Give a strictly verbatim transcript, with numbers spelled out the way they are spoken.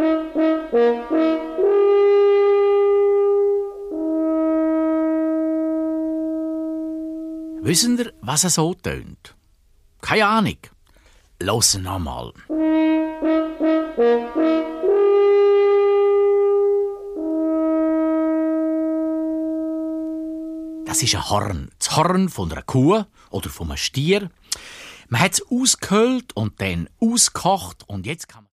Wissen ihr, was er so tönt? Keine Ahnung. Los nochmal. Das ist ein Horn. Das Horn von einer Kuh oder von einem Stier. Man hat es ausgehöhlt und dann ausgekocht und jetzt kann man